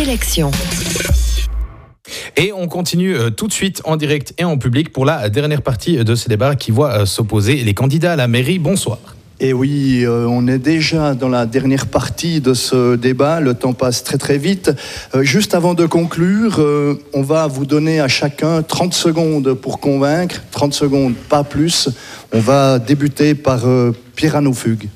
élections. Et on continue tout de suite en direct et en public pour la dernière partie de ce débat qui voit s'opposer les candidats à la mairie. Bonsoir. Et oui, on est déjà dans la dernière partie de ce débat. Le temps passe très très vite. Juste avant de conclure, on va vous donner à chacun 30 secondes pour convaincre. 30 secondes, pas plus. On va débuter par Pierre Hanoufug.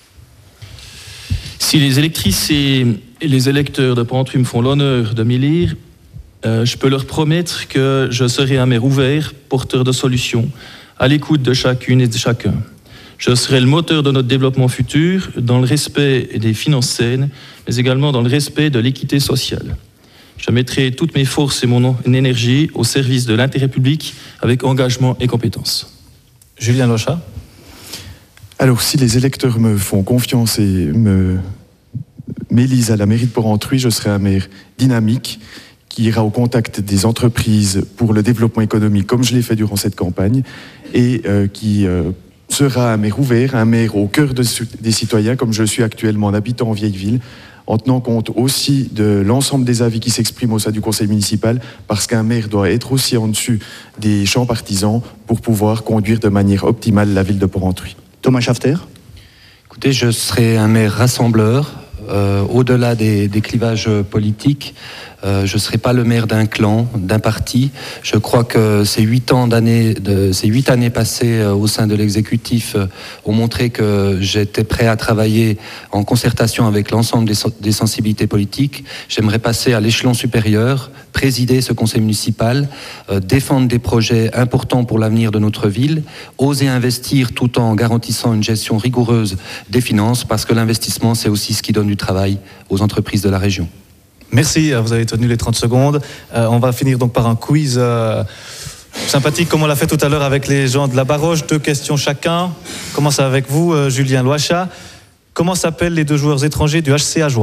Si les électrices et les électeurs de Porrentruy me font l'honneur de m'élire, je peux leur promettre que je serai un maire ouvert, porteur de solutions, à l'écoute de chacune et de chacun. Je serai le moteur de notre développement futur, dans le respect des finances saines, mais également dans le respect de l'équité sociale. Je mettrai toutes mes forces et mon énergie au service de l'intérêt public avec engagement et compétence. Julien Locha. Alors, si les électeurs me font confiance et m'élisent à la mairie de Porrentruy, je serai un maire dynamique qui ira au contact des entreprises pour le développement économique, comme je l'ai fait durant cette campagne, et qui sera un maire ouvert, un maire au cœur des citoyens, comme je le suis actuellement en habitant en vieille ville, en tenant compte aussi de l'ensemble des avis qui s'expriment au sein du conseil municipal, parce qu'un maire doit être aussi en dessus des champs partisans pour pouvoir conduire de manière optimale la ville de Porrentruy. Thomas Schafter. Écoutez, je serai un maire rassembleur, au-delà des clivages politiques. Je ne serai pas le maire d'un clan, d'un parti. Je crois que ces 8 années passées au sein de l'exécutif ont montré que j'étais prêt à travailler en concertation avec l'ensemble des sensibilités politiques. J'aimerais passer à l'échelon supérieur, présider ce conseil municipal, défendre des projets importants pour l'avenir de notre ville, oser investir tout en garantissant une gestion rigoureuse des finances, parce que l'investissement, c'est aussi ce qui donne du travail aux entreprises de la région. Merci, vous avez tenu les 30 secondes. On va finir donc par un quiz sympathique comme on l'a fait tout à l'heure avec les gens de la Baroche. 2 questions chacun. On commence avec vous, Julien Loacha. Comment s'appellent les 2 joueurs étrangers du HC Ajoie ?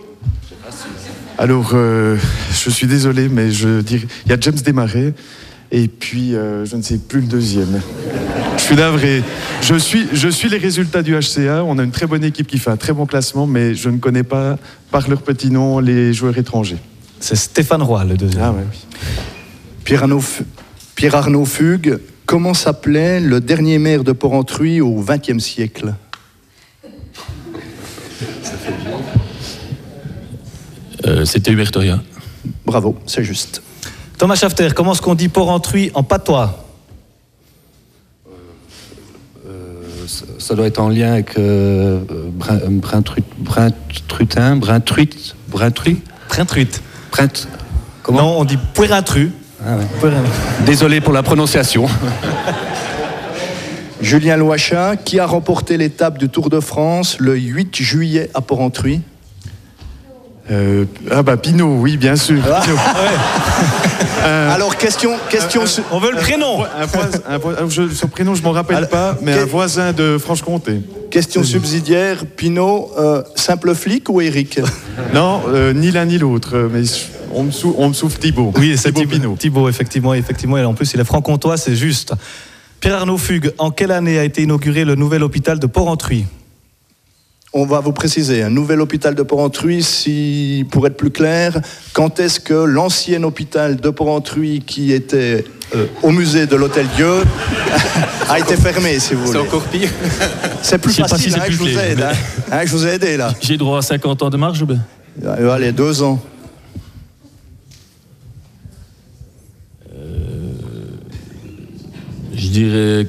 Alors, je suis désolé, mais je dirais, il y a James Desmarais, et puis je ne sais plus le deuxième. Je suis navré. Je suis les résultats du HCA. On a une très bonne équipe qui fait un très bon classement, mais je ne connais pas par leur petit nom les joueurs étrangers. C'est Stéphane Roy, le deuxième. Ah ouais, oui. Pierre Hanoufug, comment s'appelait le dernier maire de Porrentruy au XXe siècle ? C'était Hubertoria. Bravo, c'est juste. Thomas Schafter, comment est-ce qu'on dit Porrentruy en patois ? Ça doit être en lien avec Comment ? Non, on dit Puerintru. Ah ouais. Désolé pour la prononciation. Julien Loacha, qui a remporté l'étape du Tour de France le 8 juillet à Porrentruy ? Pinot, oui, bien sûr. Ah. Alors, question. On veut le prénom. Son prénom, je ne m'en rappelle pas, mais un voisin de Franche-Comté. Question subsidiaire, Pinot, simple flic ou Eric ? Non, ni l'un ni l'autre, mais on me souffle Thibaut. Oui, c'est Pinot. Thibaut, effectivement, et en plus, il est franc-comtois, c'est juste. Pierre Hanoufug, en quelle année a été inauguré le nouvel hôpital de Porrentruy ? On va vous préciser, un nouvel hôpital de Porrentruy, pour être plus clair, quand est-ce que l'ancien hôpital de Porrentruy qui était au musée de l'Hôtel Dieu a été fermé, si vous voulez. C'est encore pire. C'est plus facile, si je vous aide. Je vous ai aidé, là. J'ai droit à 50 ans de marge ou bien ? Allez, 2 ans. Je dirais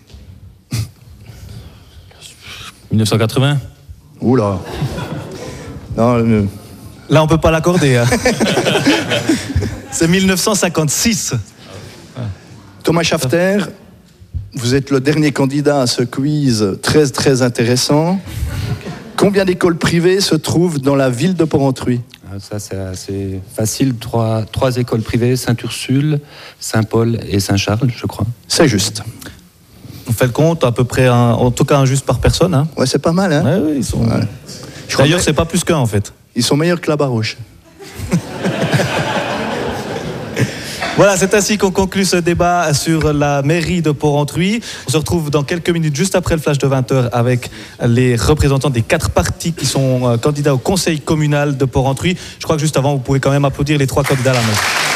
1980. Oula. Non, Là, on ne peut pas l'accorder. Hein. C'est 1956. Thomas Schafter, vous êtes le dernier candidat à ce quiz très, très intéressant. Combien d'écoles privées se trouvent dans la ville de Porrentruy ? Ça, c'est assez facile. 3 écoles privées, Saint-Ursule, Saint-Paul et Saint-Charles, je crois. C'est juste. On fait le compte, à peu près, en tout cas un juste par personne. Hein. Ouais, c'est pas mal, hein ? Ouais, ils sont... Ouais. D'ailleurs, c'est pas plus qu'un, en fait. Ils sont meilleurs que la Baroche. Voilà, c'est ainsi qu'on conclut ce débat sur la mairie de Porrentruy. On se retrouve dans quelques minutes, juste après le flash de 20h, avec les représentants des 4 partis qui sont candidats au conseil communal de Porrentruy. Je crois que juste avant, vous pouvez quand même applaudir les 3 candidats à la main.